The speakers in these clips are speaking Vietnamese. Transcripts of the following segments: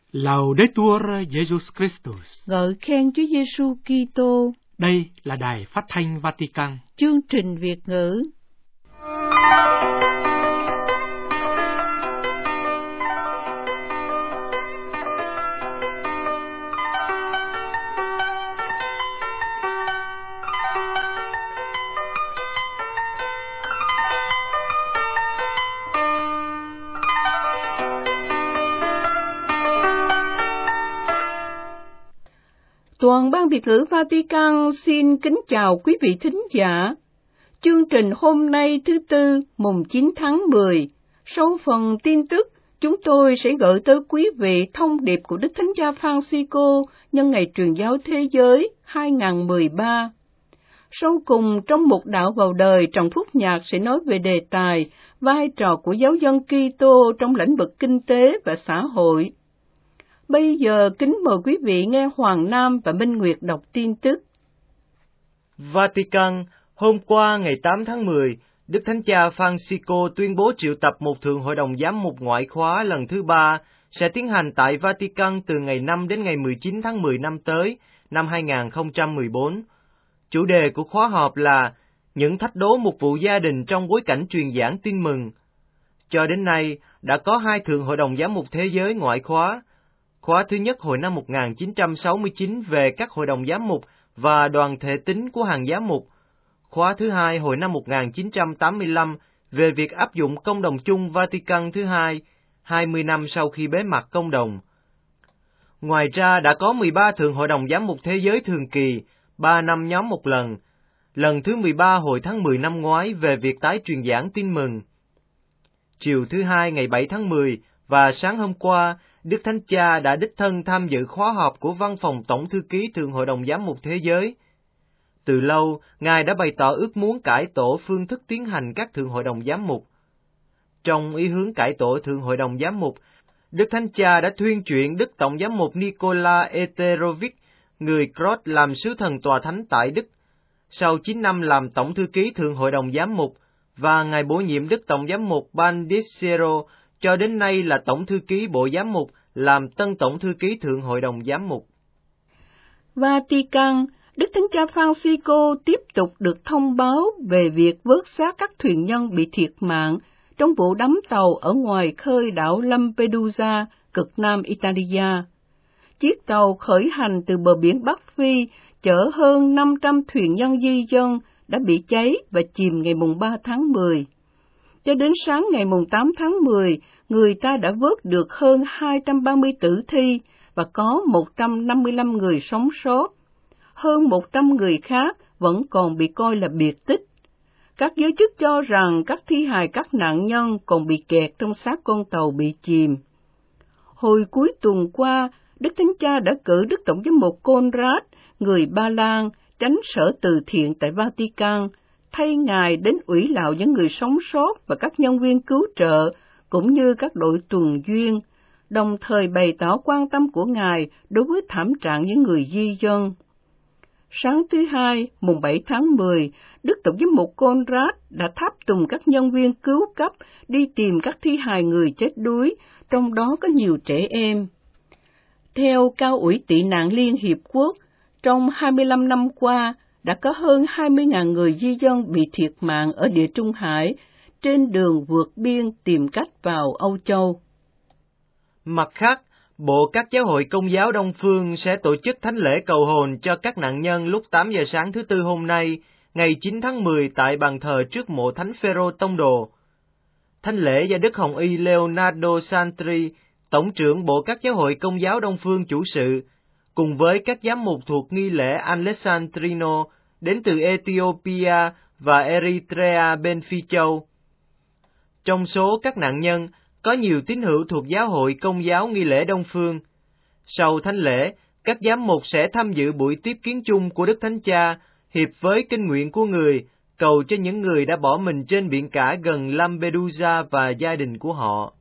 Laudetur Jesus Christus. Ngợi khen Chúa Giêsu Kitô. Đây là Đài Phát thanh Vatican. Chương trình Việt ngữ. Toàn ban Việt ngữ Vatican xin kính chào quý vị thính giả. Chương trình hôm nay thứ Tư, mùng 9 tháng 10. Sau phần tin tức, chúng tôi sẽ gửi tới quý vị thông điệp của Đức Thánh Cha Francisco nhân ngày Truyền giáo Thế giới 2013. Sau cùng, trong một đạo vào đời, Trần Phúc Nhạc sẽ nói về đề tài vai trò của giáo dân Kitô trong lĩnh vực kinh tế và xã hội. Bây giờ, kính mời quý vị nghe Hoàng Nam và Minh Nguyệt đọc tin tức. Vatican, hôm qua ngày 8 tháng 10, Đức Thánh Cha Francisco tuyên bố triệu tập một Thượng Hội đồng Giám mục ngoại khóa lần thứ 3 sẽ tiến hành tại Vatican từ ngày 5 đến ngày 19 tháng 10 năm tới, năm 2014. Chủ đề của khóa họp là những thách đố mục vụ gia đình trong bối cảnh truyền giảng tin mừng. Cho đến nay, đã có 2 Thượng Hội đồng Giám mục Thế giới ngoại khóa. Khóa thứ nhất hồi năm 1969 về các hội đồng giám mục và đoàn thể tín của hàng giám mục. Khóa thứ hai hồi năm 1985 về việc áp dụng công đồng chung Vatican thứ hai, 20 năm sau khi bế mạc công đồng. Ngoài ra đã có 13 Thượng Hội đồng Giám mục Thế giới thường kỳ, 3 năm nhóm một lần. Lần thứ 13 hồi tháng 10 năm ngoái về việc tái truyền giảng tin mừng. Chiều thứ Hai ngày 7 tháng 10 và sáng hôm qua, Đức Thánh Cha đã đích thân tham dự khóa họp của Văn phòng Tổng Thư ký Thượng Hội đồng Giám mục Thế giới. Từ lâu, Ngài đã bày tỏ ước muốn cải tổ phương thức tiến hành các Thượng Hội đồng Giám mục. Trong ý hướng cải tổ Thượng Hội đồng Giám mục, Đức Thánh Cha đã thuyên chuyển Đức Tổng Giám mục Nikola Eterovic, người Croat làm sứ thần tòa thánh tại Đức. Sau 9 năm làm Tổng Thư ký Thượng Hội đồng Giám mục, và Ngài bổ nhiệm Đức Tổng Giám mục Bandicero cho đến nay là Tổng Thư ký Bộ Giám mục, làm Tân Tổng Thư ký Thượng Hội đồng Giám mục. Vatican, Đức Thánh Cha Francisco tiếp tục được thông báo về việc vớt xác các thuyền nhân bị thiệt mạng trong vụ đắm tàu ở ngoài khơi đảo Lampedusa, cực nam Italia. Chiếc tàu khởi hành từ bờ biển Bắc Phi chở hơn 500 thuyền nhân di dân đã bị cháy và chìm ngày mùng 3 tháng 10. Cho đến sáng ngày mùng 8 tháng 10, người ta đã vớt được hơn 230 tử thi và có 155 người sống sót. Hơn 100 người khác vẫn còn bị coi là biệt tích. Các giới chức cho rằng các thi hài các nạn nhân còn bị kẹt trong xác con tàu bị chìm. Hồi cuối tuần qua, Đức Thánh Cha đã cử Đức Tổng giám mục Conrad, người Ba Lan, tránh sở từ thiện tại Vatican, thay Ngài đến ủy lạo những người sống sót và các nhân viên cứu trợ, cũng như các đội tuần duyên, đồng thời bày tỏ quan tâm của Ngài đối với thảm trạng những người di dân. Sáng thứ Hai, mùng 7 tháng 10, Đức Tổng giám mục Conrad đã tháp tùng các nhân viên cứu cấp đi tìm các thi hài người chết đuối, trong đó có nhiều trẻ em. Theo Cao ủy tị nạn Liên Hiệp Quốc, trong 25 năm qua, đã có hơn 20.000 người di dân bị thiệt mạng ở Địa Trung Hải trên đường vượt biên tìm cách vào Âu Châu. Mặt khác, Bộ các giáo hội Công giáo Đông Phương sẽ tổ chức thánh lễ cầu hồn cho các nạn nhân lúc 8 giờ sáng thứ Tư hôm nay, ngày 9 tháng 10 tại bàn thờ trước mộ Thánh Phêrô Tông Đồ. Thánh lễ do Đức Hồng Y Leonardo Santri, Tổng trưởng Bộ các giáo hội Công giáo Đông Phương chủ sự, cùng với các giám mục thuộc nghi lễ Alessandrino đến từ Ethiopia và Eritrea bên Phi Châu. Trong số các nạn nhân, có nhiều tín hữu thuộc giáo hội Công giáo nghi lễ Đông Phương. Sau thánh lễ, các giám mục sẽ tham dự buổi tiếp kiến chung của Đức Thánh Cha, hiệp với kinh nguyện của người, cầu cho những người đã bỏ mình trên biển cả gần Lampedusa và gia đình của họ.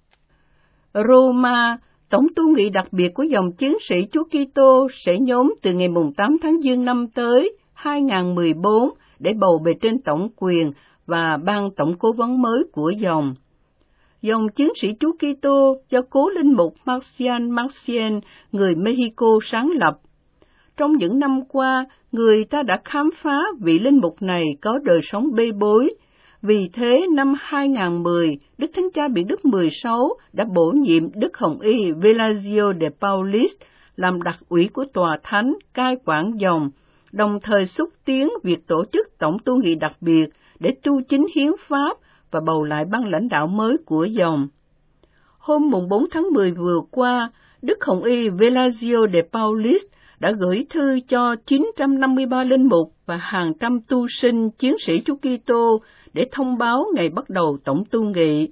Roma, Tổng tu nghị đặc biệt của dòng chiến sĩ Chúa Kitô sẽ nhóm từ ngày 8 tháng Giêng năm tới 2014 để bầu bề trên tổng quyền và ban tổng cố vấn mới của dòng. dòng Chiến sĩ Chúa Kitô do cố linh mục Marcial Maciel, người Mexico sáng lập. Trong những năm qua, người ta đã khám phá vị linh mục này có đời sống bê bối. Vì thế, năm 2010, Đức Thánh Cha Biển Đức 16 đã bổ nhiệm Đức Hồng Y Velasio de Paulis làm đặc ủy của Tòa Thánh cai quản dòng, đồng thời xúc tiến việc tổ chức tổng tu nghị đặc biệt để tu chính hiến pháp và bầu lại ban lãnh đạo mới của dòng. Hôm 4 tháng 10 vừa qua, Đức Hồng Y Velasio de Paulis đã gửi thư cho 953 linh mục và hàng trăm tu sinh chiến sĩ Chúa Kitô để thông báo ngày bắt đầu tổng tu nghị.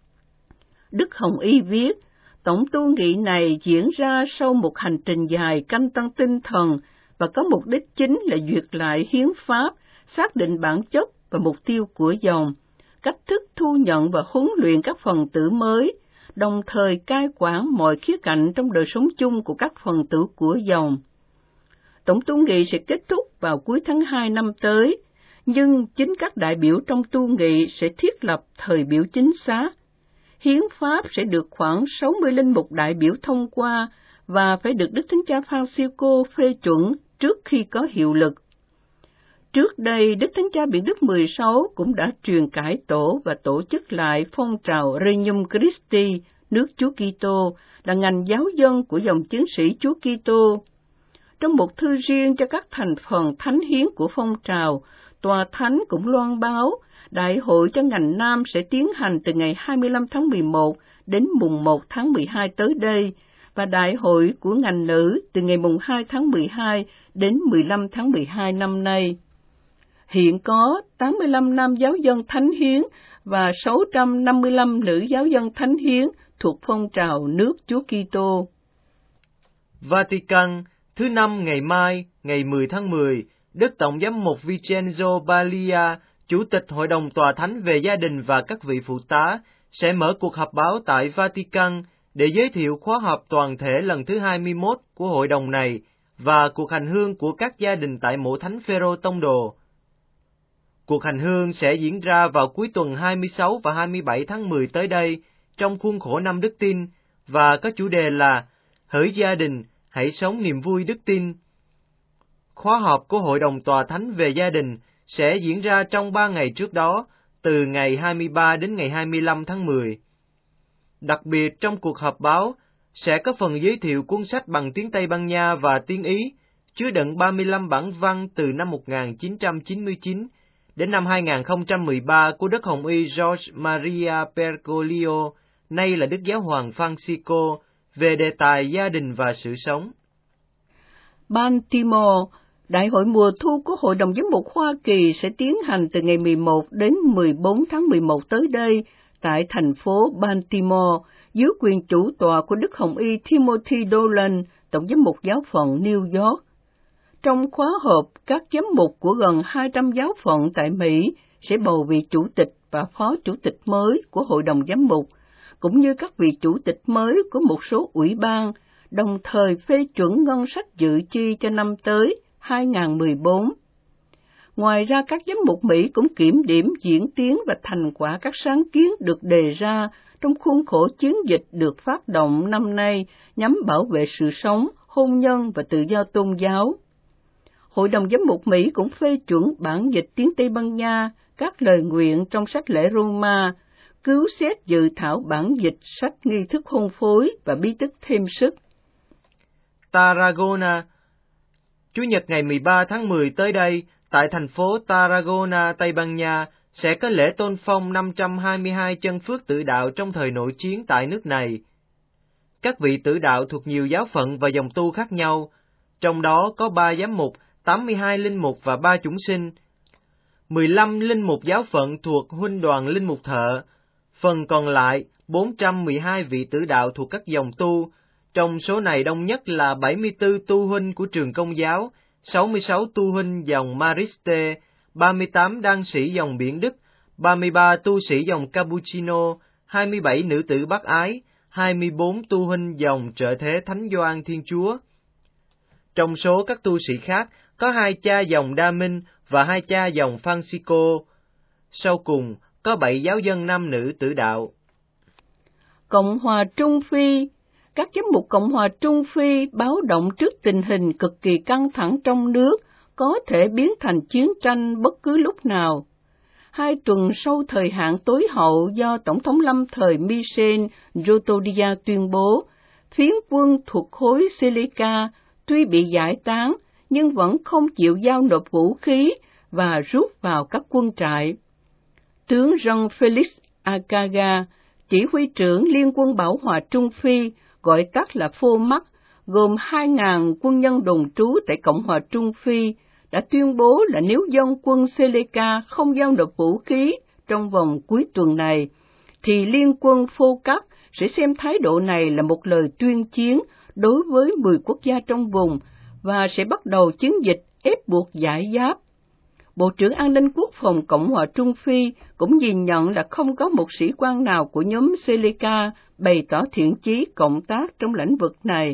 Đức Hồng Y viết, tổng tu nghị này diễn ra sau một hành trình dài canh tăng tinh thần và có mục đích chính là duyệt lại hiến pháp, xác định bản chất và mục tiêu của dòng, cách thức thu nhận và huấn luyện các phần tử mới, đồng thời cai quản mọi khía cạnh trong đời sống chung của các phần tử của dòng. Tổng tu nghị sẽ kết thúc vào cuối tháng 2 năm tới, nhưng chính các đại biểu trong tu nghị sẽ thiết lập thời biểu chính xác. Hiến pháp sẽ được khoảng 60 linh mục đại biểu thông qua và phải được Đức Thánh Cha Francisco phê chuẩn trước khi có hiệu lực. Trước đây, Đức Thánh Cha Biển Đức 16 cũng đã truyền cải tổ và tổ chức lại phong trào Regnum Christi, nước Chúa Kitô, là ngành giáo dân của dòng chiến sĩ Chúa Kitô. Trong một thư riêng cho các thành phần thánh hiến của phong trào, Tòa Thánh cũng loan báo Đại hội cho ngành Nam sẽ tiến hành từ ngày 25 tháng 11 đến mùng 1 tháng 12 tới đây, và Đại hội của ngành Nữ từ ngày mùng 2 tháng 12 đến 15 tháng 12 năm nay. Hiện có 85 nam giáo dân thánh hiến và 655 nữ giáo dân thánh hiến thuộc phong trào nước Chúa Kitô. Vatican, thứ Năm ngày mai, ngày 10 tháng 10, Đức Tổng giám mục Vincenzo Baglia, Chủ tịch Hội đồng Tòa Thánh về Gia đình và các vị phụ tá, sẽ mở cuộc họp báo tại Vatican để giới thiệu khóa họp toàn thể lần thứ 21 của hội đồng này và cuộc hành hương của các gia đình tại mộ Thánh Phêrô Tông Đồ. Cuộc hành hương sẽ diễn ra vào cuối tuần 26 và 27 tháng 10 tới đây, trong khuôn khổ năm Đức Tin, và có chủ đề là Hỡi gia đình, hãy sống niềm vui đức tin. Khóa họp của Hội đồng Tòa Thánh về Gia đình sẽ diễn ra trong 3 ngày trước đó, từ ngày 23 đến ngày 25 tháng 10. Đặc biệt trong cuộc họp báo, sẽ có phần giới thiệu cuốn sách bằng tiếng Tây Ban Nha và tiếng Ý, chứa đựng 35 bản văn từ năm 1999 đến năm 2013 của Đức Hồng Y Jorge Maria Bergoglio, nay là Đức Giáo hoàng Francisco, về đề tài gia đình và sự sống. Baltimore, Đại hội mùa thu của Hội đồng Giám mục Hoa Kỳ sẽ tiến hành từ ngày 11 đến 14 tháng 11 tới đây tại thành phố Baltimore, dưới quyền chủ tọa của Đức Hồng Y Timothy Dolan, Tổng giám mục giáo phận New York. Trong khóa họp, các giám mục của gần 200 giáo phận tại Mỹ sẽ bầu vị chủ tịch và phó chủ tịch mới của Hội đồng Giám mục, cũng như các vị chủ tịch mới của một số ủy ban, đồng thời phê chuẩn ngân sách dự chi cho năm tới 2014. Ngoài ra, các giám mục Mỹ cũng kiểm điểm diễn tiến và thành quả các sáng kiến được đề ra trong khuôn khổ chiến dịch được phát động năm nay nhằm bảo vệ sự sống, hôn nhân và tự do tôn giáo. Hội đồng Giám mục Mỹ cũng phê chuẩn bản dịch tiếng Tây Ban Nha, các lời nguyện trong sách lễ Roma, cứu xét dự thảo bản dịch sách nghi thức hôn phối và bí tích thêm sức. Tarragona, Chủ nhật ngày 13 tháng 10 tới đây, tại thành phố Tarragona, Tây Ban Nha, sẽ có lễ tôn phong 522 chân phước tử đạo trong thời nội chiến tại nước này. Các vị tử đạo thuộc nhiều giáo phận và dòng tu khác nhau, trong đó có 3 giám mục, 82 linh mục và 3 chủng sinh, 15 linh mục giáo phận thuộc huynh đoàn linh mục thợ, phần còn lại 412 vị tử đạo thuộc các dòng tu, trong số này đông nhất là 74 tu huynh của trường Công giáo, 66 tu huynh dòng Mariste, 38 đan sĩ dòng Biển Đức, 33 tu sĩ dòng Cappuccino, 27 nữ tử Bác Ái, 24 tu huynh dòng Trợ Thế Thánh Gioan Thiên Chúa. Trong số các tu sĩ khác, có 2 cha dòng Đa Minh và 2 cha dòng Francisco. Sau cùng, có 7 giáo dân nam nữ tử đạo. Cộng hòa Trung Phi. Các giám mục Cộng hòa Trung Phi báo động trước tình hình cực kỳ căng thẳng trong nước, có thể biến thành chiến tranh bất cứ lúc nào. 2 tuần sau thời hạn tối hậu do Tổng thống lâm thời Michel Djotodia tuyên bố, phiến quân thuộc khối Seleka tuy bị giải tán nhưng vẫn không chịu giao nộp vũ khí và rút vào các quân trại. Tướng Jean-Félix Akaga, chỉ huy trưởng Liên quân Bảo hòa Trung Phi, gọi tắt là FOMAC, gồm 2.000 quân nhân đồn trú tại Cộng hòa Trung Phi, đã tuyên bố là nếu dân quân Seleka không giao nộp vũ khí trong vòng cuối tuần này, thì Liên quân FOCAC sẽ xem thái độ này là một lời tuyên chiến đối với 10 quốc gia trong vùng và sẽ bắt đầu chiến dịch ép buộc giải giáp. Bộ trưởng An ninh Quốc phòng Cộng hòa Trung Phi cũng nhìn nhận là không có một sĩ quan nào của nhóm Seleka bày tỏ thiện chí cộng tác trong lĩnh vực này.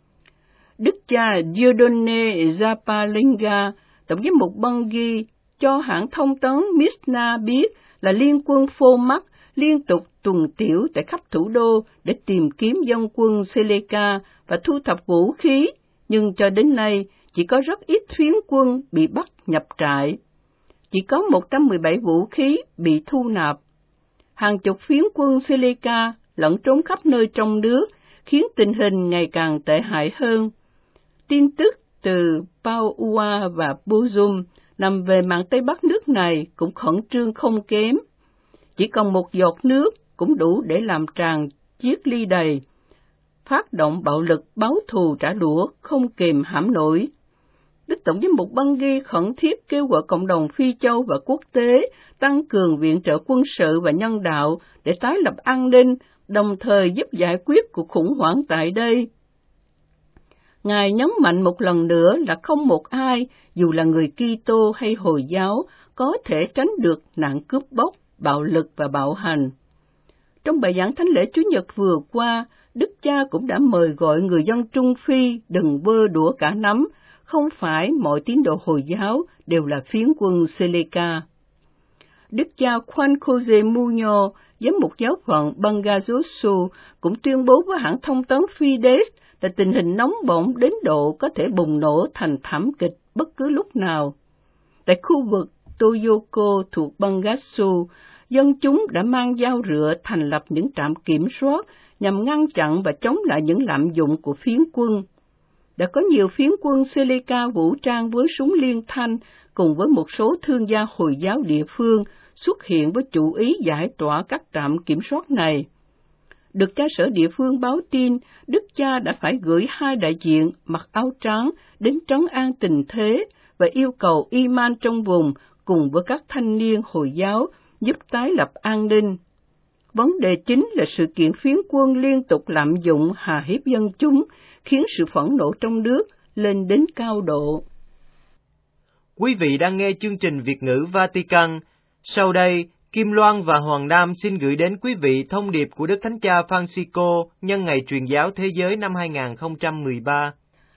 Đức cha Dieudonné Zapalinga, tổng giám mục Bangui, cho hãng thông tấn Misna biết là Liên quân FOMAC liên tục tuần tiễu tại khắp thủ đô để tìm kiếm dân quân Seleka và thu thập vũ khí, nhưng cho đến nay chỉ có rất ít phiến quân bị bắt nhập trại. Chỉ có 117 vũ khí bị thu nạp. Hàng chục phiến quân Seleka lẫn trốn khắp nơi trong nước, khiến tình hình ngày càng tệ hại hơn. Tin tức từ Paua và Buzum nằm về mạn Tây Bắc nước này cũng khẩn trương không kém. Chỉ còn một giọt nước cũng đủ để làm tràn chiếc ly đầy. Phát động bạo lực báo thù trả đũa không kềm hãm nổi. Đức Tổng giám mục Bangui khẩn thiết kêu gọi cộng đồng Phi Châu và quốc tế tăng cường viện trợ quân sự và nhân đạo để tái lập an ninh, đồng thời giúp giải quyết cuộc khủng hoảng tại đây. Ngài nhấn mạnh một lần nữa là không một ai, dù là người Kitô hay Hồi giáo, có thể tránh được nạn cướp bóc, bạo lực và bạo hành. Trong bài giảng thánh lễ Chủ nhật vừa qua, Đức Cha cũng đã mời gọi người dân Trung Phi đừng vơ đũa cả nắm, không phải mọi tín đồ Hồi giáo đều là phiến quân Seleka. Đức cha Juan José Muñoz, giám mục giáo phận Bangazosu, cũng tuyên bố với hãng thông tấn Fides là tình hình nóng bỏng đến độ có thể bùng nổ thành thảm kịch bất cứ lúc nào. Tại khu vực Toyoko thuộc Bangazosu, dân chúng đã mang dao rựa thành lập những trạm kiểm soát nhằm ngăn chặn và chống lại những lạm dụng của phiến quân. Đã có nhiều phiến quân Seleka vũ trang với súng liên thanh cùng với một số thương gia Hồi giáo địa phương xuất hiện với chủ ý giải tỏa các trạm kiểm soát này. Được cha sở địa phương báo tin, Đức cha đã phải gửi 2 đại diện mặc áo trắng đến trấn an tình thế và yêu cầu Iman trong vùng cùng với các thanh niên Hồi giáo giúp tái lập an ninh. Vấn đề chính là sự kiện phiến quân liên tục lạm dụng hà hiếp dân chúng, khiến sự phẫn nộ trong nước lên đến cao độ. Quý vị đang nghe chương trình Việt ngữ Vatican. Sau đây, Kim Loan và Hoàng Nam xin gửi đến quý vị thông điệp của Đức Thánh Cha Francisco nhân Ngày Truyền giáo Thế giới năm 2013.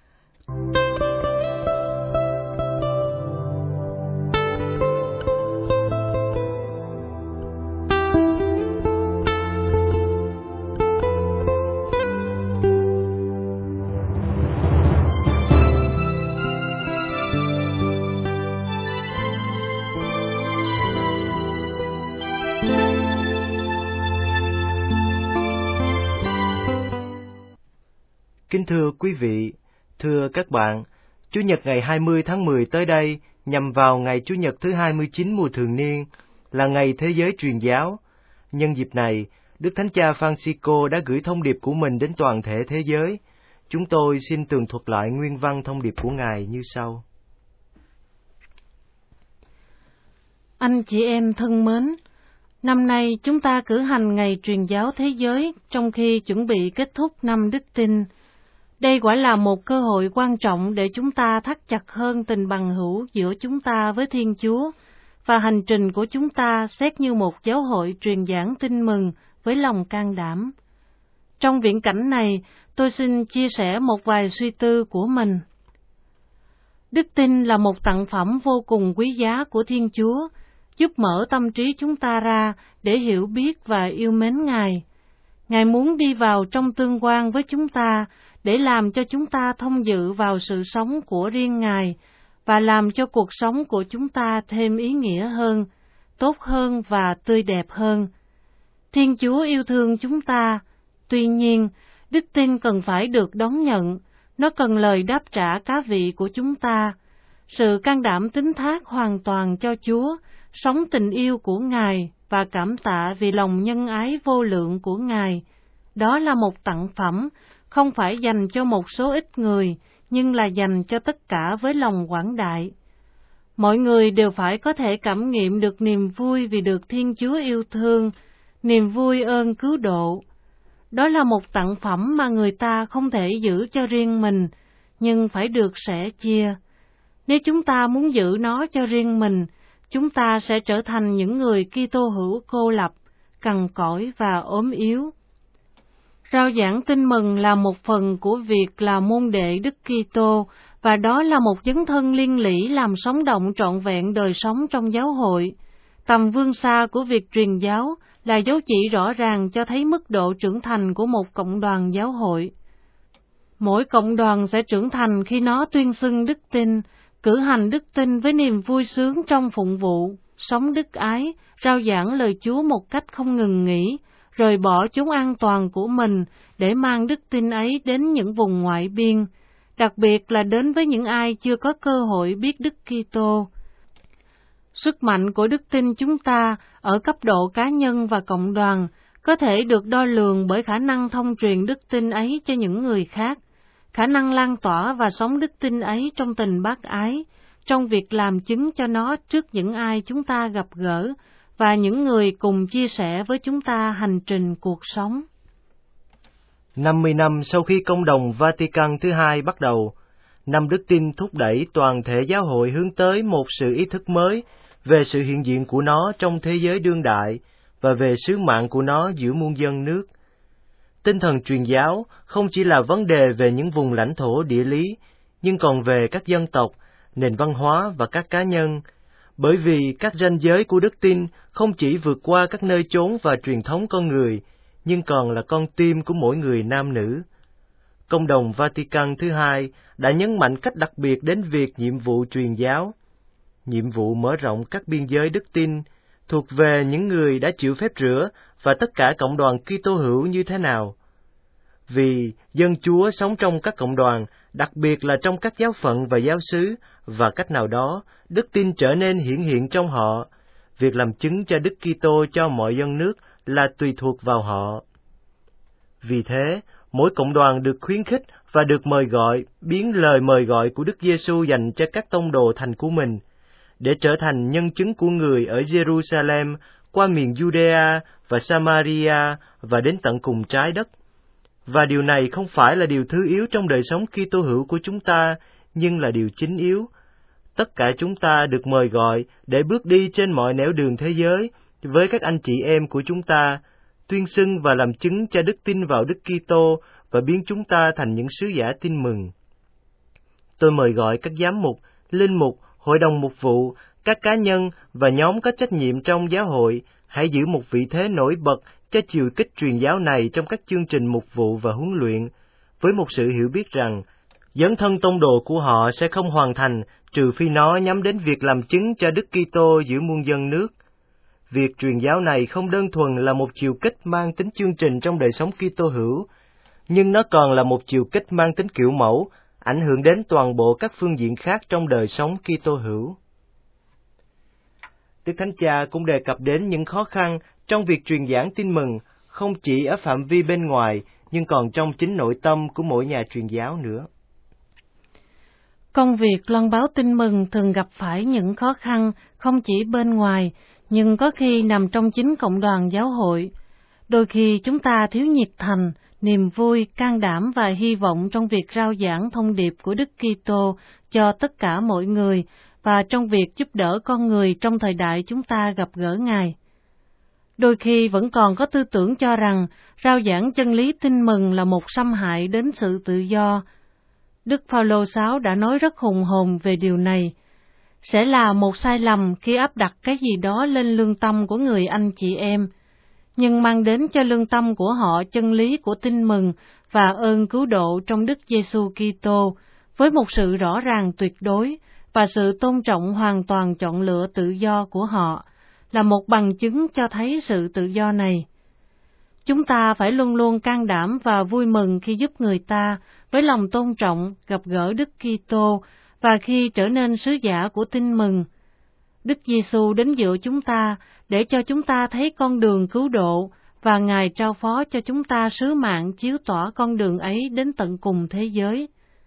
Kính thưa quý vị, thưa các bạn, Chủ nhật ngày 20 tháng 10 tới đây, nhằm vào ngày Chủ nhật thứ 29 mùa thường niên, là ngày Thế giới truyền giáo. Nhân dịp này, Đức Thánh Cha Francisco đã gửi thông điệp của mình đến toàn thể thế giới. Chúng tôi xin tường thuật lại nguyên văn thông điệp của Ngài như sau. Anh chị em thân mến, năm nay chúng ta cử hành Ngày Truyền giáo Thế giới trong khi chuẩn bị kết thúc năm Đức Tin. Đây quả là một cơ hội quan trọng để chúng ta thắt chặt hơn tình bằng hữu giữa chúng ta với Thiên Chúa, và hành trình của chúng ta xét như một giáo hội truyền giảng tin mừng với lòng can đảm. Trong viễn cảnh này, tôi xin chia sẻ một vài suy tư của mình. Đức tin là một tặng phẩm vô cùng quý giá của Thiên Chúa, giúp mở tâm trí chúng ta ra để hiểu biết và yêu mến Ngài. Ngài muốn đi vào trong tương quan với chúng ta để làm cho chúng ta thông dự vào sự sống của riêng Ngài và làm cho cuộc sống của chúng ta thêm ý nghĩa hơn, tốt hơn và tươi đẹp hơn. Thiên Chúa yêu thương chúng ta, tuy nhiên, đức tin cần phải được đón nhận, nó cần lời đáp trả cá vị của chúng ta, sự can đảm tín thác hoàn toàn cho Chúa, sống tình yêu của Ngài và cảm tạ vì lòng nhân ái vô lượng của Ngài. Đó là một tặng phẩm, không phải dành cho một số ít người, nhưng là dành cho tất cả với lòng quảng đại. Mọi người đều phải có thể cảm nghiệm được niềm vui vì được Thiên Chúa yêu thương, niềm vui ơn cứu độ. Đó là một tặng phẩm mà người ta không thể giữ cho riêng mình, nhưng phải được sẻ chia. Nếu chúng ta muốn giữ nó cho riêng mình, chúng ta sẽ trở thành những người Kitô hữu cô lập, cằn cỗi và ốm yếu. Rao giảng tin mừng là một phần của việc là môn đệ Đức Kitô, và đó là một dấn thân liên lỉ làm sống động trọn vẹn đời sống trong giáo hội. Tầm vươn xa của việc truyền giáo là dấu chỉ rõ ràng cho thấy mức độ trưởng thành của một cộng đoàn giáo hội. Mỗi cộng đoàn sẽ trưởng thành khi nó tuyên xưng đức tin, cử hành đức tin với niềm vui sướng trong phụng vụ, sống đức ái, rao giảng lời Chúa một cách không ngừng nghỉ, rời bỏ chốn an toàn của mình để mang đức tin ấy đến những vùng ngoại biên, đặc biệt là đến với những ai chưa có cơ hội biết Đức Kitô. Sức mạnh của đức tin chúng ta ở cấp độ cá nhân và cộng đoàn có thể được đo lường bởi khả năng thông truyền đức tin ấy cho những người khác, khả năng lan tỏa và sống đức tin ấy trong tình bác ái, trong việc làm chứng cho nó trước những ai chúng ta gặp gỡ và những người cùng chia sẻ với chúng ta hành trình cuộc sống. 50 năm sau khi Công đồng Vatican thứ hai bắt đầu, năm đức tin thúc đẩy toàn thể giáo hội hướng tới một sự ý thức mới về sự hiện diện của nó trong thế giới đương đại và về sứ mạng của nó giữa muôn dân nước. Tinh thần truyền giáo không chỉ là vấn đề về những vùng lãnh thổ địa lý, nhưng còn về các dân tộc, nền văn hóa và các cá nhân, bởi vì các ranh giới của đức tin không chỉ vượt qua các nơi chốn và truyền thống con người, nhưng còn là con tim của mỗi người nam nữ. Công đồng Vatican thứ hai đã nhấn mạnh cách đặc biệt đến việc nhiệm vụ truyền giáo. Nhiệm vụ mở rộng các biên giới đức tin thuộc về những người đã chịu phép rửa và tất cả cộng đoàn Kitô hữu như thế nào. Vì dân Chúa sống trong các cộng đoàn, đặc biệt là trong các giáo phận và giáo xứ, và cách nào đó, đức tin trở nên hiển hiện trong họ. Việc làm chứng cho Đức Kitô cho mọi dân nước là tùy thuộc vào họ. Vì thế, mỗi cộng đoàn được khuyến khích và được mời gọi biến lời mời gọi của Đức Giêsu dành cho các tông đồ thành của mình, để trở thành nhân chứng của người ở Jerusalem, qua miền Judea và Samaria và đến tận cùng trái đất. Và điều này không phải là điều thứ yếu trong đời sống Kitô hữu của chúng ta, nhưng là điều chính yếu. Tất cả chúng ta được mời gọi để bước đi trên mọi nẻo đường thế giới với các anh chị em của chúng ta, tuyên xưng và làm chứng cho đức tin vào Đức Kitô và biến chúng ta thành những sứ giả tin mừng. Tôi mời gọi các giám mục, linh mục, hội đồng mục vụ, các cá nhân và nhóm có trách nhiệm trong giáo hội hãy giữ một vị thế nổi bật cho chiều kích truyền giáo này trong các chương trình mục vụ và huấn luyện, với một sự hiểu biết rằng dấn thân tông đồ của họ sẽ không hoàn thành trừ phi nó nhắm đến việc làm chứng cho Đức Kitô giữa muôn dân nước. Việc truyền giáo này không đơn thuần là một chiều kích mang tính chương trình trong đời sống Kitô hữu, nhưng nó còn là một chiều kích mang tính kiểu mẫu, ảnh hưởng đến toàn bộ các phương diện khác trong đời sống Kitô hữu. Đức Thánh Cha cũng đề cập đến những khó khăn trong việc truyền giảng tin mừng, không chỉ ở phạm vi bên ngoài, nhưng còn trong chính nội tâm của mỗi nhà truyền giáo nữa. Công việc loan báo tin mừng thường gặp phải những khó khăn không chỉ bên ngoài, nhưng có khi nằm trong chính cộng đoàn giáo hội. Đôi khi chúng ta thiếu nhiệt thành, niềm vui, can đảm và hy vọng trong việc rao giảng thông điệp của Đức Kitô cho tất cả mọi người, và trong việc giúp đỡ con người trong thời đại chúng ta gặp gỡ Ngài. Đôi khi vẫn còn có tư tưởng cho rằng rao giảng chân lý tin mừng là một xâm hại đến sự tự do. Đức Phaolô VI đã nói rất hùng hồn về điều này. Sẽ là một sai lầm khi áp đặt cái gì đó lên lương tâm của người anh chị em. nhưng mang đến cho lương tâm của họ chân lý của tin mừng và ơn cứu độ trong Đức Giêsu Kitô với một sự rõ ràng tuyệt đối và sự tôn trọng hoàn toàn chọn lựa tự do của họ là một bằng chứng cho thấy sự tự do này. Chúng ta phải luôn luôn can đảm và vui mừng khi giúp người ta với lòng tôn trọng gặp gỡ Đức Kitô và khi trở nên sứ giả của tin mừng. Đức Giêsu đến giữa chúng ta để cho chúng ta thấy con đường cứu độ và Ngài trao phó cho chúng ta sứ mạng chiếu tỏa con đường ấy đến tận cùng thế giới.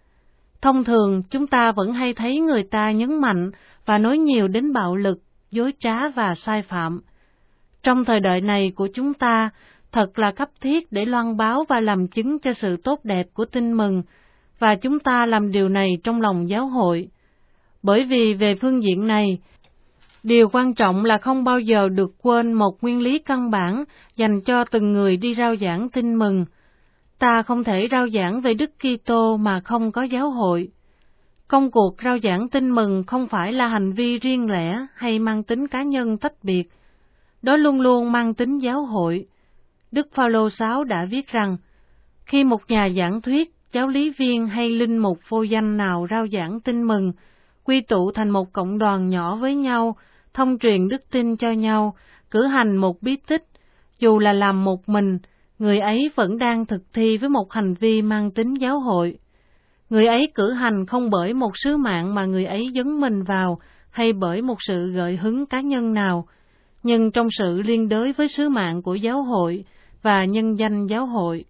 Thông thường, chúng ta vẫn hay thấy người ta nhấn mạnh và nói nhiều đến bạo lực, dối trá và sai phạm. Trong thời đại này của chúng ta, thật là cấp thiết để loan báo và làm chứng cho sự tốt đẹp của tin mừng, và chúng ta làm điều này trong lòng giáo hội. Bởi vì về phương diện này, điều quan trọng là không bao giờ được quên một nguyên lý căn bản dành cho từng người đi rao giảng tin mừng. Ta không thể rao giảng về Đức Kitô mà không có giáo hội. Công cuộc rao giảng tin mừng không phải là hành vi riêng lẻ hay mang tính cá nhân tách biệt. Đó luôn luôn mang tính giáo hội. Đức Phaolô 6 đã viết rằng, khi một nhà giảng thuyết, giáo lý viên hay linh mục vô danh nào rao giảng tin mừng, quy tụ thành một cộng đoàn nhỏ với nhau, thông truyền đức tin cho nhau, cử hành một bí tích, dù là làm một mình, người ấy vẫn đang thực thi với một hành vi mang tính giáo hội. Người ấy cử hành không bởi một sứ mạng mà người ấy dấn mình vào, hay bởi một sự gợi hứng cá nhân nào, nhưng trong sự liên đới với sứ mạng của giáo hội và nhân danh giáo hội.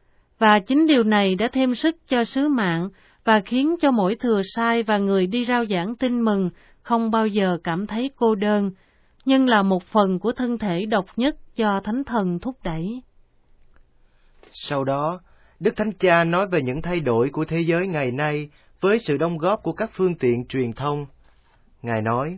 Và chính điều này đã thêm sức cho sứ mạng và khiến cho mỗi thừa sai và người đi rao giảng tin mừng không bao giờ cảm thấy cô đơn, nhưng là một phần của thân thể độc nhất do Thánh Thần thúc đẩy. Sau đó, Đức Thánh Cha nói về những thay đổi của thế giới ngày nay với sự đóng góp của các phương tiện truyền thông. Ngài nói,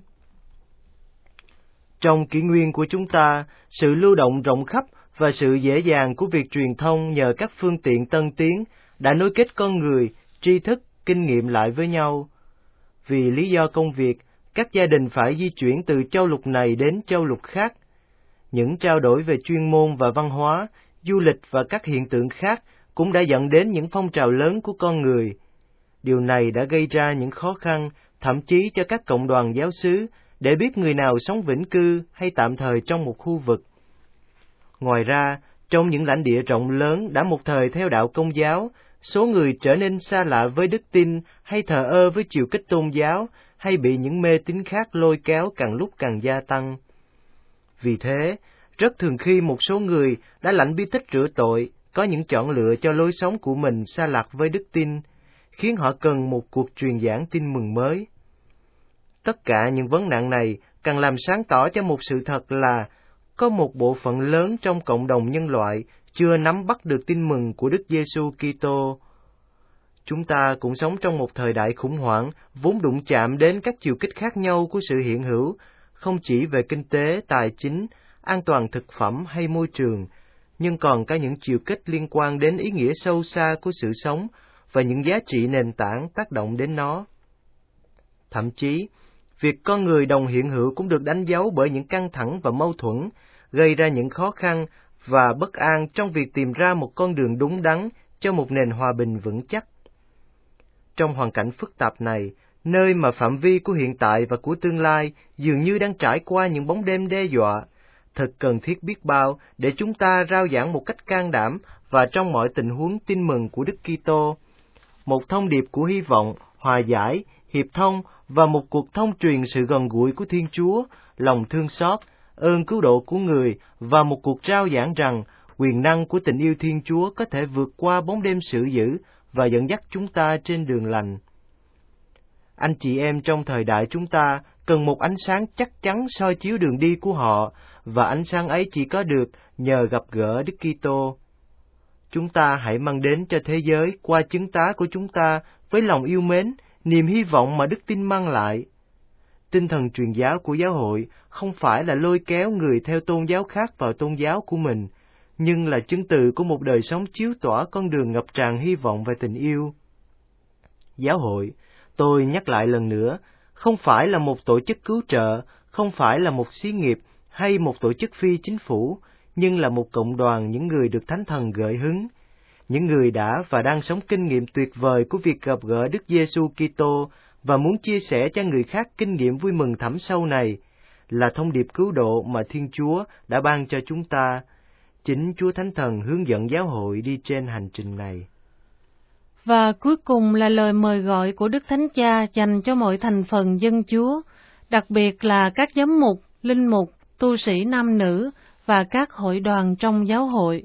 trong kỷ nguyên của chúng ta, sự lưu động rộng khắp và sự dễ dàng của việc truyền thông nhờ các phương tiện tân tiến đã nối kết con người, tri thức, kinh nghiệm lại với nhau. Vì lý do công việc, các gia đình phải di chuyển từ châu lục này đến châu lục khác. Những trao đổi về chuyên môn và văn hóa, du lịch và các hiện tượng khác cũng đã dẫn đến những phong trào lớn của con người. Điều này đã gây ra những khó khăn, thậm chí cho các cộng đoàn giáo xứ, để biết người nào sống vĩnh cư hay tạm thời trong một khu vực. Ngoài ra, trong những lãnh địa rộng lớn đã một thời theo đạo Công giáo, số người trở nên xa lạ với đức tin hay thờ ơ với chiều kích tôn giáo, hay bị những mê tín khác lôi kéo càng lúc càng gia tăng. Vì thế, rất thường khi một số người đã lãnh bí tích rửa tội, có những chọn lựa cho lối sống của mình xa lạc với đức tin, khiến họ cần một cuộc truyền giảng tin mừng mới. Tất cả những vấn nạn này càng làm sáng tỏ cho một sự thật là có một bộ phận lớn trong cộng đồng nhân loại chưa nắm bắt được tin mừng của Đức Giêsu Kitô. Chúng ta cũng sống trong một thời đại khủng hoảng vốn đụng chạm đến các chiều kích khác nhau của sự hiện hữu, không chỉ về kinh tế, tài chính, an toàn thực phẩm hay môi trường, nhưng còn cả những chiều kích liên quan đến ý nghĩa sâu xa của sự sống và những giá trị nền tảng tác động đến nó. Thậm chí, việc con người đồng hiện hữu cũng được đánh dấu bởi những căng thẳng và mâu thuẫn, gây ra những khó khăn và bất an trong việc tìm ra một con đường đúng đắn cho một nền hòa bình vững chắc. Trong hoàn cảnh phức tạp này, nơi mà phạm vi của hiện tại và của tương lai dường như đang trải qua những bóng đêm đe dọa, thật cần thiết biết bao để chúng ta rao giảng một cách can đảm và trong mọi tình huống tin mừng của Đức Kitô, một thông điệp của hy vọng, hòa giải, hiệp thông và một cuộc thông truyền sự gần gũi của Thiên Chúa, lòng thương xót, ơn cứu độ của người và một cuộc rao giảng rằng quyền năng của tình yêu Thiên Chúa có thể vượt qua bóng đêm sự dữ và dẫn dắt chúng ta trên đường lành. Anh chị em trong thời đại chúng ta cần một ánh sáng chắc chắn soi chiếu đường đi của họ, và ánh sáng ấy chỉ có được nhờ gặp gỡ Đức Kitô. Chúng ta hãy mang đến cho thế giới qua chứng tá của chúng ta với lòng yêu mến, niềm hy vọng mà đức tin mang lại. Tinh thần truyền giáo của giáo hội không phải là lôi kéo người theo tôn giáo khác vào tôn giáo của mình, nhưng là chứng từ của một đời sống chiếu tỏa con đường ngập tràn hy vọng và tình yêu. Giáo hội, tôi nhắc lại lần nữa, không phải là một tổ chức cứu trợ, không phải là một xí nghiệp hay một tổ chức phi chính phủ, nhưng là một cộng đoàn những người được Thánh Thần gợi hứng, những người đã và đang sống kinh nghiệm tuyệt vời của việc gặp gỡ Đức Giêsu Kitô và muốn chia sẻ cho người khác kinh nghiệm vui mừng thẳm sâu này, là thông điệp cứu độ mà Thiên Chúa đã ban cho chúng ta. Chính Chúa Thánh Thần hướng dẫn giáo hội đi trên hành trình này. Và cuối cùng là lời mời gọi của Đức Thánh Cha dành cho mọi thành phần dân Chúa, đặc biệt là các giám mục, linh mục, tu sĩ nam nữ và các hội đoàn trong giáo hội.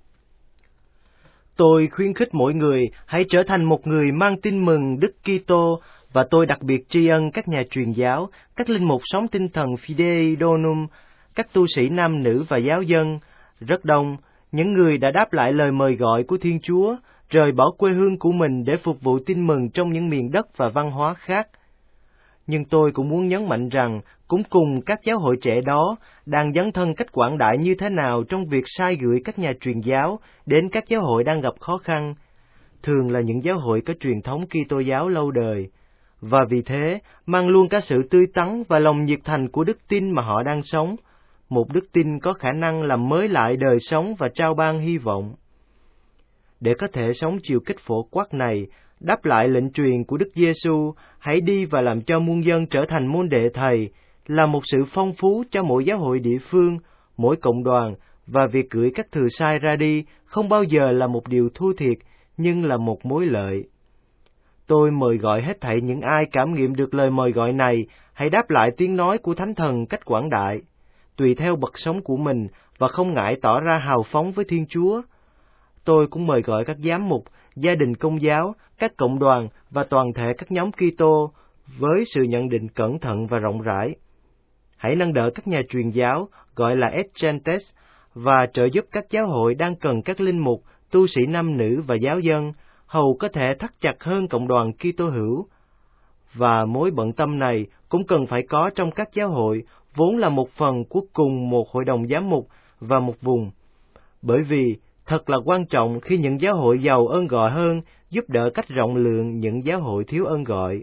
Tôi khuyến khích mỗi người hãy trở thành một người mang tin mừng Đức Kitô, và tôi đặc biệt tri ân các nhà truyền giáo, các linh mục sống tinh thần Fidei Donum, các tu sĩ nam nữ và giáo dân, rất đông, những người đã đáp lại lời mời gọi của Thiên Chúa, rời bỏ quê hương của mình để phục vụ tin mừng trong những miền đất và văn hóa khác. Nhưng tôi cũng muốn nhấn mạnh rằng, cũng cùng các giáo hội trẻ đó đang dấn thân cách quảng đại như thế nào trong việc sai gửi các nhà truyền giáo đến các giáo hội đang gặp khó khăn, thường là những giáo hội có truyền thống Kitô giáo lâu đời, và vì thế mang luôn cả sự tươi tắn và lòng nhiệt thành của đức tin mà họ đang sống, một đức tin có khả năng làm mới lại đời sống và trao ban hy vọng. Để có thể sống chiều kích phổ quát này, đáp lại lệnh truyền của Đức Giêsu, hãy đi và làm cho muôn dân trở thành môn đệ Thầy, là một sự phong phú cho mỗi giáo hội địa phương, mỗi cộng đoàn, và việc gửi các thừa sai ra đi không bao giờ là một điều thua thiệt, nhưng là một mối lợi. Tôi mời gọi hết thảy những ai cảm nghiệm được lời mời gọi này, hãy đáp lại tiếng nói của Thánh Thần cách quảng đại, tùy theo bậc sống của mình và không ngại tỏ ra hào phóng với Thiên Chúa. Tôi cũng mời gọi các giám mục, gia đình Công giáo, các cộng đoàn và toàn thể các nhóm Kitô với sự nhận định cẩn thận và rộng rãi. Hãy nâng đỡ các nhà truyền giáo, gọi là Exchantes, và trợ giúp các giáo hội đang cần các linh mục, tu sĩ nam nữ và giáo dân, hầu có thể thắt chặt hơn cộng đoàn Kitô hữu. Và mối bận tâm này cũng cần phải có trong các giáo hội, vốn là một phần của cùng một hội đồng giám mục và một vùng. Bởi vì thật là quan trọng khi những giáo hội giàu ơn gọi hơn giúp đỡ cách rộng lượng những giáo hội thiếu ơn gọi.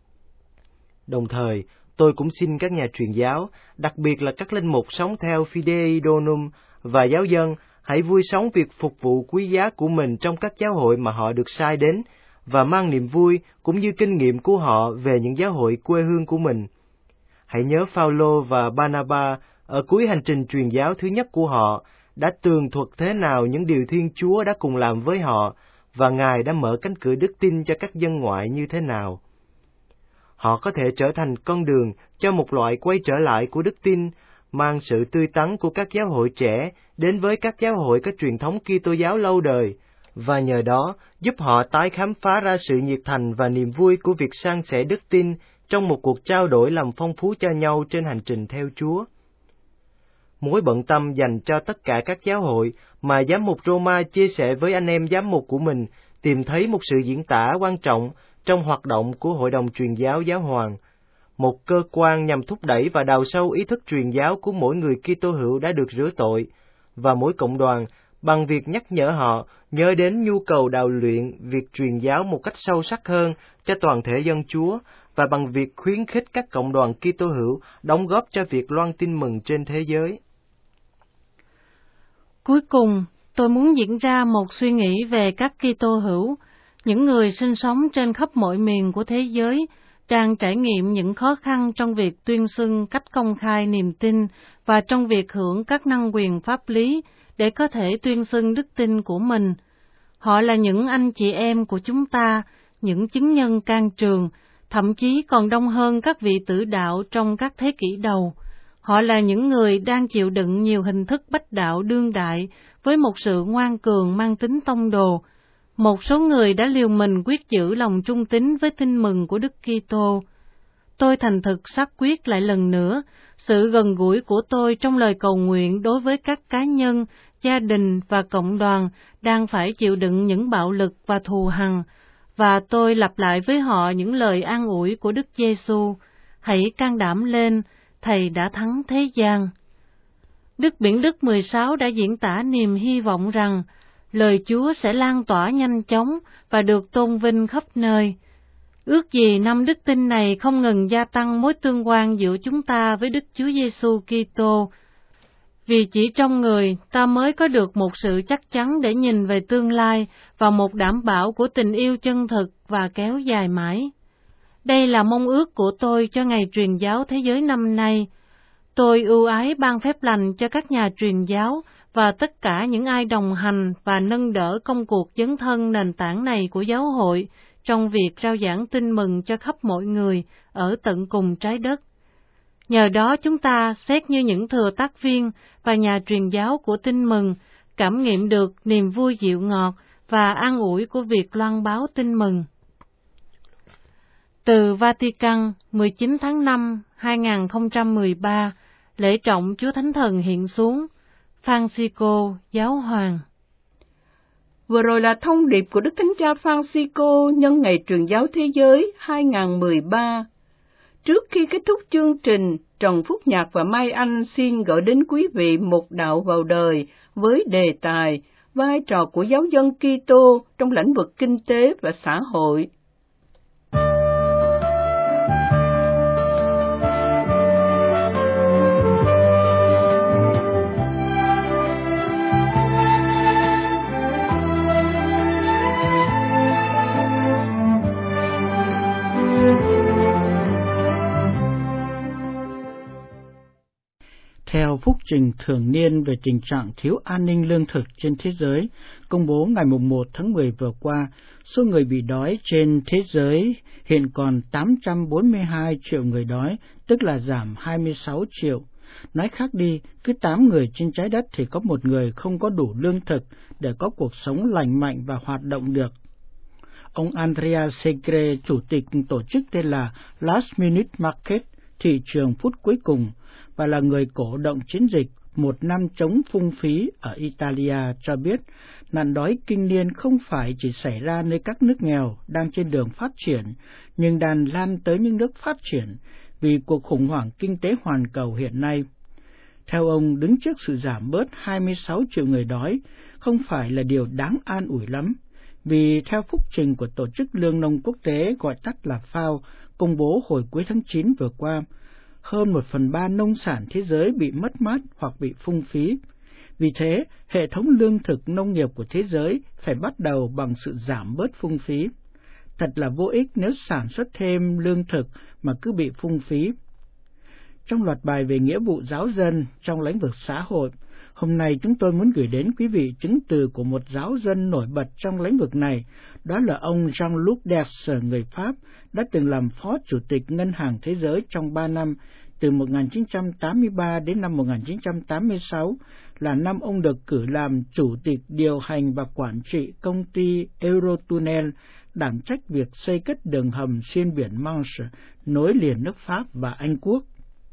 Đồng thời, tôi cũng xin các nhà truyền giáo, đặc biệt là các linh mục sống theo Fidei Donum và giáo dân, hãy vui sống việc phục vụ quý giá của mình trong các giáo hội mà họ được sai đến, và mang niềm vui cũng như kinh nghiệm của họ về những giáo hội quê hương của mình. Hãy nhớ Phao-lô và Ba-na-ba ở cuối hành trình truyền giáo thứ nhất của họ đã tường thuật thế nào những điều Thiên Chúa đã cùng làm với họ, và Ngài đã mở cánh cửa đức tin cho các dân ngoại như thế nào. Họ có thể trở thành con đường cho một loại quay trở lại của đức tin, mang sự tươi tắn của các giáo hội trẻ đến với các giáo hội có truyền thống Kitô giáo lâu đời, và nhờ đó giúp họ tái khám phá ra sự nhiệt thành và niềm vui của việc san sẻ đức tin trong một cuộc trao đổi làm phong phú cho nhau trên hành trình theo Chúa. Mối bận tâm dành cho tất cả các giáo hội mà giám mục Roma chia sẻ với anh em giám mục của mình tìm thấy một sự diễn tả quan trọng trong hoạt động của Hội đồng Truyền giáo Giáo hoàng, một cơ quan nhằm thúc đẩy và đào sâu ý thức truyền giáo của mỗi người Kitô hữu đã được rửa tội, và mỗi cộng đoàn bằng việc nhắc nhở họ nhớ đến nhu cầu đào luyện việc truyền giáo một cách sâu sắc hơn cho toàn thể dân Chúa, và bằng việc khuyến khích các cộng đoàn Kitô hữu đóng góp cho việc loan tin mừng trên thế giới. Cuối cùng, tôi muốn diễn ra một suy nghĩ về các Kitô hữu, những người sinh sống trên khắp mọi miền của thế giới, đang trải nghiệm những khó khăn trong việc tuyên xưng cách công khai niềm tin và trong việc hưởng các năng quyền pháp lý để có thể tuyên xưng đức tin của mình. Họ là những anh chị em của chúng ta, những chứng nhân can trường, thậm chí còn đông hơn các vị tử đạo trong các thế kỷ đầu. Họ là những người đang chịu đựng nhiều hình thức bách đạo đương đại với một sự ngoan cường mang tính tông đồ. Một số người đã liều mình quyết giữ lòng trung tín với tin mừng của Đức Kitô. Tôi thành thực xác quyết lại lần nữa sự gần gũi của tôi trong lời cầu nguyện đối với các cá nhân, gia đình và cộng đoàn đang phải chịu đựng những bạo lực và thù hằn, và tôi lặp lại với họ những lời an ủi của Đức Giêsu: hãy can đảm lên, Thầy đã thắng thế gian. Đức Biển Đức 16 đã diễn tả niềm hy vọng rằng lời Chúa sẽ lan tỏa nhanh chóng và được tôn vinh khắp nơi. Ước gì năm đức tin này không ngừng gia tăng mối tương quan giữa chúng ta với Đức Chúa Giêsu Kitô, Vì chỉ trong người ta mới có được một sự chắc chắn để nhìn về tương lai và một đảm bảo của tình yêu chân thực và kéo dài mãi. Đây là mong ước của tôi cho Ngày Truyền giáo Thế giới năm nay. Tôi ưu ái ban phép lành cho các nhà truyền giáo và tất cả những ai đồng hành và nâng đỡ công cuộc dấn thân nền tảng này của giáo hội trong việc rao giảng tin mừng cho khắp mọi người ở tận cùng trái đất. Nhờ đó chúng ta xét như những thừa tác viên và nhà truyền giáo của tin mừng, cảm nghiệm được niềm vui dịu ngọt và an ủi của việc loan báo tin mừng. Từ Vatican, 19 tháng 5, 2013, lễ trọng Chúa Thánh Thần hiện xuống, Francisco, Giáo hoàng. Vừa rồi là thông điệp của Đức Thánh Cha Francisco nhân Ngày Truyền giáo Thế giới 2013. Trước khi kết thúc chương trình, Trần Phúc Nhạc và Mai Anh xin gửi đến quý vị một đạo vào đời với đề tài vai trò của giáo dân Kitô trong lĩnh vực kinh tế và xã hội. Theo phúc trình thường niên về tình trạng thiếu an ninh lương thực trên thế giới, công bố ngày 1 tháng 10 vừa qua, số người bị đói trên thế giới hiện còn 842 triệu người đói, tức là giảm 26 triệu. Nói khác đi, cứ 8 người trên trái đất thì có một người không có đủ lương thực để có cuộc sống lành mạnh và hoạt động được. Ông Andrea Segre, chủ tịch tổ chức tên là Last Minute Market, thị trường phút cuối cùng, và là người cổ động chiến dịch một năm chống phung phí ở Italia cho biết, nạn đói kinh niên không phải chỉ xảy ra nơi các nước nghèo đang trên đường phát triển, nhưng đang lan tới những nước phát triển vì cuộc khủng hoảng kinh tế hoàn cầu hiện nay. Theo ông, đứng trước sự giảm bớt 26 triệu người đói không phải là điều đáng an ủi lắm, vì theo phúc trình của Tổ chức Lương nông Quốc tế gọi tắt là FAO công bố hồi cuối tháng 9 vừa qua, hơn 1/3 nông sản thế giới bị mất mát hoặc bị phung phí. Vì thế, hệ thống lương thực nông nghiệp của thế giới phải bắt đầu bằng sự giảm bớt phung phí. Thật là vô ích nếu sản xuất thêm lương thực mà cứ bị phung phí. Trong loạt bài về nghĩa vụ giáo dân trong lĩnh vực xã hội, hôm nay chúng tôi muốn gửi đến quý vị chứng từ của một giáo dân nổi bật trong lĩnh vực này, đó là ông Jean-Luc Deisse, người Pháp, đã từng làm Phó Chủ tịch Ngân hàng Thế giới trong 3 năm, từ 1983 đến năm 1986, là năm ông được cử làm Chủ tịch điều hành và quản trị công ty Eurotunnel, đảm trách việc xây cất đường hầm xuyên biển Manche nối liền nước Pháp và Anh Quốc.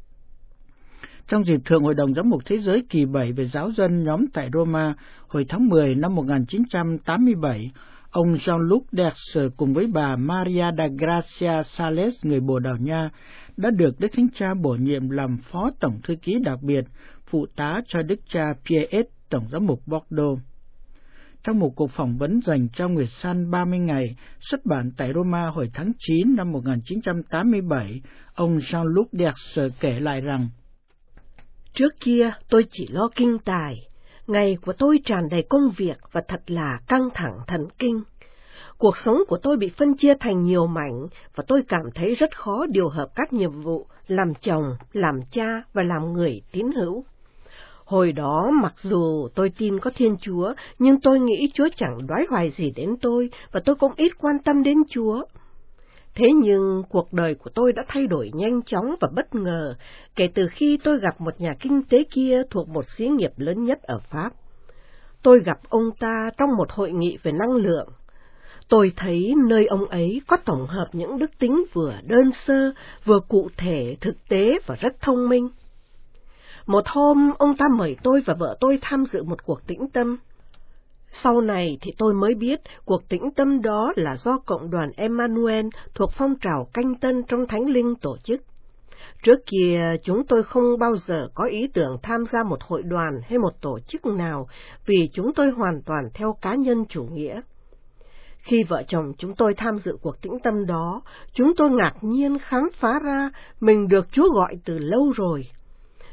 Trong dịp Thượng Hội đồng Giám mục Thế giới kỳ 7 về giáo dân nhóm tại Roma hồi tháng 10 năm 1987, ông Jean-Luc Deisse cùng với bà Maria da Gracia Sales, người Bồ Đào Nha, đã được Đức Thánh Cha bổ nhiệm làm Phó Tổng Thư ký đặc biệt, phụ tá cho Đức cha Piet, Tổng Giám mục Bordeaux. Trong một cuộc phỏng vấn dành cho Nguyệt San 30 ngày, xuất bản tại Roma hồi tháng 9 năm 1987, ông Jean-Luc Deisse kể lại rằng: Trước kia tôi chỉ lo kinh tài, ngày của tôi tràn đầy công việc và thật là căng thẳng thần kinh. Cuộc sống của tôi bị phân chia thành nhiều mảnh và tôi cảm thấy rất khó điều hợp các nhiệm vụ làm chồng, làm cha và làm người tín hữu. Hồi đó mặc dù tôi tin có Thiên Chúa, nhưng tôi nghĩ Chúa chẳng đoái hoài gì đến tôi và tôi cũng ít quan tâm đến Chúa. Thế nhưng cuộc đời của tôi đã thay đổi nhanh chóng và bất ngờ kể từ khi tôi gặp một nhà kinh tế kia thuộc một xí nghiệp lớn nhất ở Pháp. Tôi gặp ông ta trong một hội nghị về năng lượng. Tôi thấy nơi ông ấy có tổng hợp những đức tính vừa đơn sơ, vừa cụ thể, thực tế và rất thông minh. Một hôm, ông ta mời tôi và vợ tôi tham dự một cuộc tĩnh tâm. Sau này thì tôi mới biết cuộc tĩnh tâm đó là do Cộng đoàn Emmanuel thuộc phong trào Canh Tân trong Thánh Linh tổ chức. Trước kia chúng tôi không bao giờ có ý tưởng tham gia một hội đoàn hay một tổ chức nào vì chúng tôi hoàn toàn theo cá nhân chủ nghĩa. Khi vợ chồng chúng tôi tham dự cuộc tĩnh tâm đó, chúng tôi ngạc nhiên khám phá ra mình được Chúa gọi từ lâu rồi.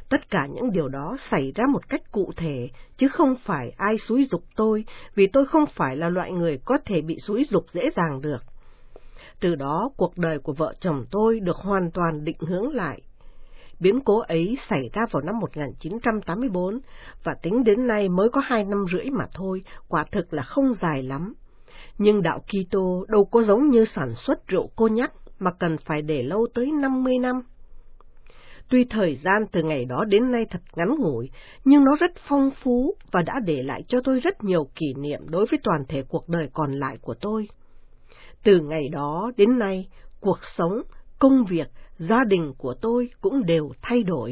Tất cả những điều đó xảy ra một cách cụ thể, chứ không phải ai xúi giục tôi, vì tôi không phải là loại người có thể bị xúi giục dễ dàng được. Từ đó, cuộc đời của vợ chồng tôi được hoàn toàn định hướng lại. Biến cố ấy xảy ra vào năm 1984, và tính đến nay mới có 2 năm rưỡi mà thôi, quả thực là không dài lắm. Nhưng đạo Kitô đâu có giống như sản xuất rượu cô nhắc mà cần phải để lâu tới 50 năm. Tuy thời gian từ ngày đó đến nay thật ngắn ngủi, nhưng nó rất phong phú và đã để lại cho tôi rất nhiều kỷ niệm đối với toàn thể cuộc đời còn lại của tôi. Từ ngày đó đến nay, cuộc sống, công việc, gia đình của tôi cũng đều thay đổi.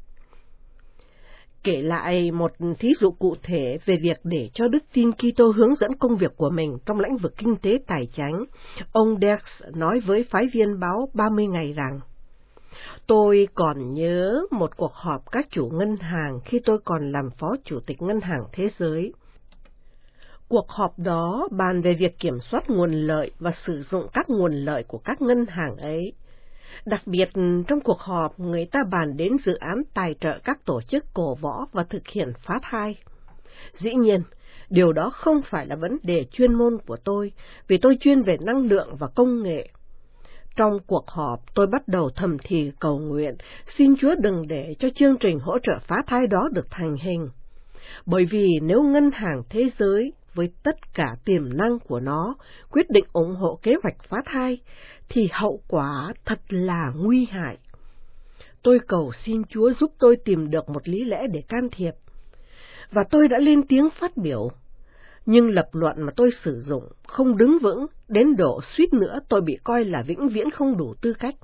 Kể lại một thí dụ cụ thể về việc để cho đức tin Kitô hướng dẫn công việc của mình trong lĩnh vực kinh tế tài chánh, ông Ders nói với phái viên báo 30 ngày rằng: Tôi còn nhớ một cuộc họp các chủ ngân hàng khi tôi còn làm phó chủ tịch Ngân hàng Thế giới. Cuộc họp đó bàn về việc kiểm soát nguồn lợi và sử dụng các nguồn lợi của các ngân hàng ấy. Đặc biệt trong cuộc họp, người ta bàn đến dự án tài trợ các tổ chức cổ võ và thực hiện phá thai. Dĩ nhiên, điều đó không phải là vấn đề chuyên môn của tôi, vì tôi chuyên về năng lượng và công nghệ. Trong cuộc họp, tôi bắt đầu thầm thì cầu nguyện, xin Chúa đừng để cho chương trình hỗ trợ phá thai đó được thành hình. Bởi vì nếu Ngân hàng Thế giới, với tất cả tiềm năng của nó, quyết định ủng hộ kế hoạch phá thai, thì hậu quả thật là nguy hại. Tôi cầu xin Chúa giúp tôi tìm được một lý lẽ để can thiệp, và tôi đã lên tiếng phát biểu. Nhưng lập luận mà tôi sử dụng không đứng vững, đến độ suýt nữa tôi bị coi là vĩnh viễn không đủ tư cách.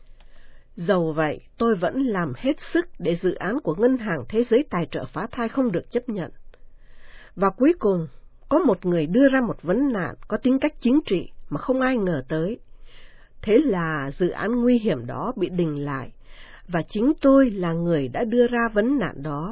Dầu vậy, tôi vẫn làm hết sức để dự án của Ngân hàng Thế giới tài trợ phá thai không được chấp nhận. Và cuối cùng, có một người đưa ra một vấn nạn có tính cách chính trị mà không ai ngờ tới. Thế là dự án nguy hiểm đó bị đình lại, và chính tôi là người đã đưa ra vấn nạn đó.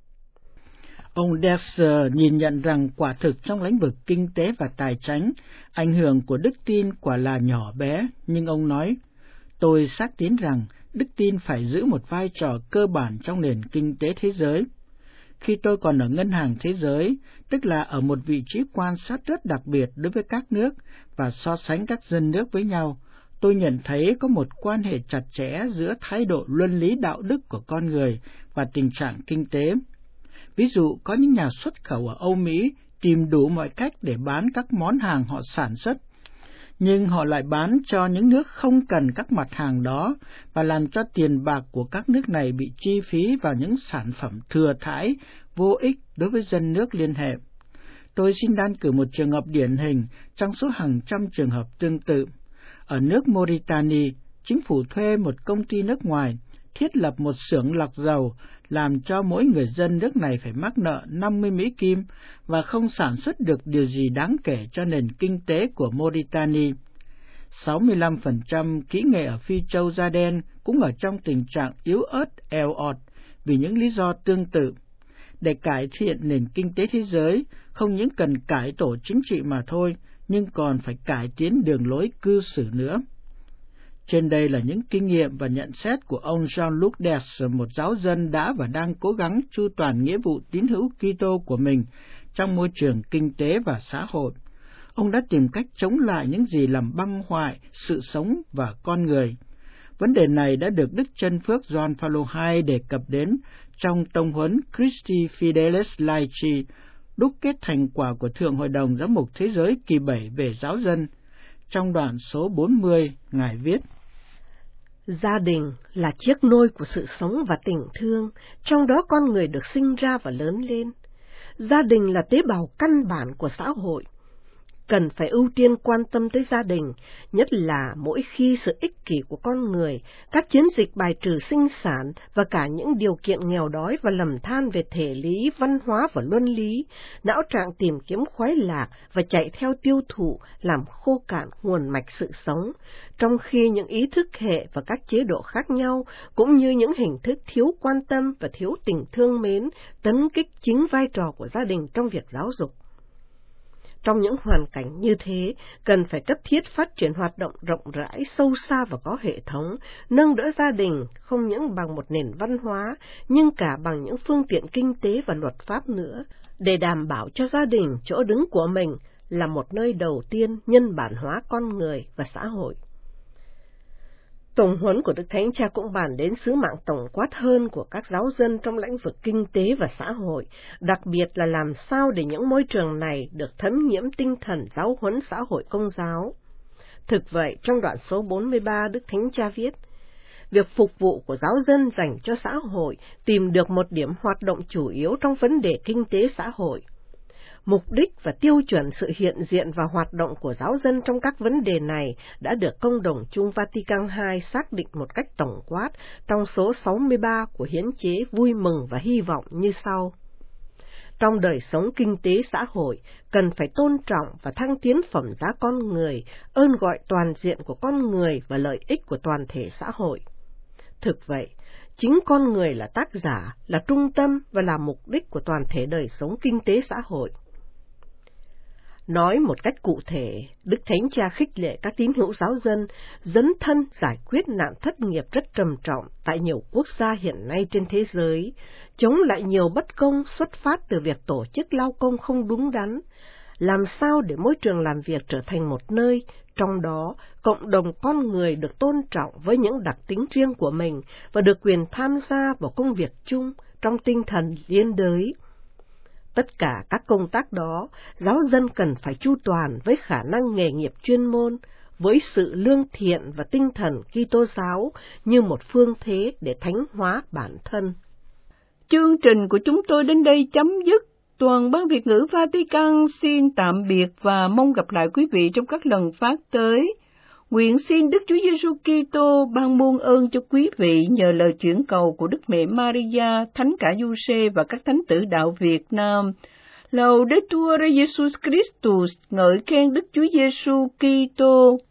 Ông Ders nhìn nhận rằng quả thực trong lĩnh vực kinh tế và tài chánh, ảnh hưởng của đức tin quả là nhỏ bé, nhưng ông nói, tôi xác tín rằng đức tin phải giữ một vai trò cơ bản trong nền kinh tế thế giới. Khi tôi còn ở Ngân hàng Thế giới, tức là ở một vị trí quan sát rất đặc biệt đối với các nước và so sánh các dân nước với nhau, tôi nhận thấy có một quan hệ chặt chẽ giữa thái độ luân lý đạo đức của con người và tình trạng kinh tế. Ví dụ, có những nhà xuất khẩu ở Âu Mỹ tìm đủ mọi cách để bán các món hàng họ sản xuất, nhưng họ lại bán cho những nước không cần các mặt hàng đó và làm cho tiền bạc của các nước này bị chi phí vào những sản phẩm thừa thãi, vô ích đối với dân nước liên hệ. Tôi xin đơn cử một trường hợp điển hình trong số hàng trăm trường hợp tương tự. Ở nước Mauritania, chính phủ thuê một công ty nước ngoài thiết lập một xưởng lọc dầu, làm cho mỗi người dân nước này phải mắc nợ 50 Mỹ Kim và không sản xuất được điều gì đáng kể cho nền kinh tế của Mauritania. 65% kỹ nghệ ở Phi Châu da đen cũng ở trong tình trạng yếu ớt, eo ọt vì những lý do tương tự. Để cải thiện nền kinh tế thế giới, không những cần cải tổ chính trị mà thôi, nhưng còn phải cải tiến đường lối cư xử nữa. Trên đây là những kinh nghiệm và nhận xét của ông Jean-Luc Ders, một giáo dân đã và đang cố gắng chu toàn nghĩa vụ tín hữu Kitô của mình trong môi trường kinh tế và xã hội. Ông đã tìm cách chống lại những gì làm băng hoại sự sống và con người. Vấn đề này đã được Đức Chân Phước Gioan Phaolô II đề cập đến trong tông huấn Christi Fidelis Laici, đúc kết thành quả của Thượng Hội đồng Giám mục Thế giới kỳ 7 về giáo dân. Trong đoạn số 40, Ngài viết: Gia đình là chiếc nôi của sự sống và tình thương, trong đó con người được sinh ra và lớn lên. Gia đình là tế bào căn bản của xã hội. Cần phải ưu tiên quan tâm tới gia đình, nhất là mỗi khi sự ích kỷ của con người, các chiến dịch bài trừ sinh sản và cả những điều kiện nghèo đói và lầm than về thể lý, văn hóa và luân lý, não trạng tìm kiếm khoái lạc và chạy theo tiêu thụ làm khô cạn nguồn mạch sự sống, trong khi những ý thức hệ và các chế độ khác nhau, cũng như những hình thức thiếu quan tâm và thiếu tình thương mến, tấn kích chính vai trò của gia đình trong việc giáo dục. Trong những hoàn cảnh như thế, cần phải cấp thiết phát triển hoạt động rộng rãi, sâu xa và có hệ thống, nâng đỡ gia đình không những bằng một nền văn hóa, nhưng cả bằng những phương tiện kinh tế và luật pháp nữa, để đảm bảo cho gia đình chỗ đứng của mình là một nơi đầu tiên nhân bản hóa con người và xã hội. Tổng huấn của Đức Thánh Cha cũng bàn đến sứ mạng tổng quát hơn của các giáo dân trong lĩnh vực kinh tế và xã hội, đặc biệt là làm sao để những môi trường này được thấm nhiễm tinh thần giáo huấn xã hội công giáo. Thực vậy, trong đoạn số 43, Đức Thánh Cha viết, việc phục vụ của giáo dân dành cho xã hội tìm được một điểm hoạt động chủ yếu trong vấn đề kinh tế xã hội. Mục đích và tiêu chuẩn sự hiện diện và hoạt động của giáo dân trong các vấn đề này đã được Công đồng chung Vatican II xác định một cách tổng quát trong số 63 của hiến chế Vui mừng và Hy vọng như sau. Trong đời sống kinh tế xã hội, cần phải tôn trọng và thăng tiến phẩm giá con người, ơn gọi toàn diện của con người và lợi ích của toàn thể xã hội. Thực vậy, chính con người là tác giả, là trung tâm và là mục đích của toàn thể đời sống kinh tế xã hội. Nói một cách cụ thể, Đức Thánh Cha khích lệ các tín hữu giáo dân dấn thân giải quyết nạn thất nghiệp rất trầm trọng tại nhiều quốc gia hiện nay trên thế giới, chống lại nhiều bất công xuất phát từ việc tổ chức lao công không đúng đắn, làm sao để môi trường làm việc trở thành một nơi, trong đó cộng đồng con người được tôn trọng với những đặc tính riêng của mình và được quyền tham gia vào công việc chung trong tinh thần liên đới. Tất cả các công tác đó, giáo dân cần phải chu toàn với khả năng nghề nghiệp chuyên môn, với sự lương thiện và tinh thần Kitô giáo như một phương thế để thánh hóa bản thân. Chương trình của chúng tôi đến đây chấm dứt. Toàn ban Việt ngữ Vatican xin tạm biệt và mong gặp lại quý vị trong các lần phát tới. Nguyện xin Đức Chúa Giêsu Kitô ban muôn ơn cho quý vị nhờ lời chuyển cầu của Đức Mẹ Maria, Thánh Cả Giuse và các thánh tử đạo Việt Nam. Laudetur Jesus Christus, ngợi khen Đức Chúa Giêsu Kitô.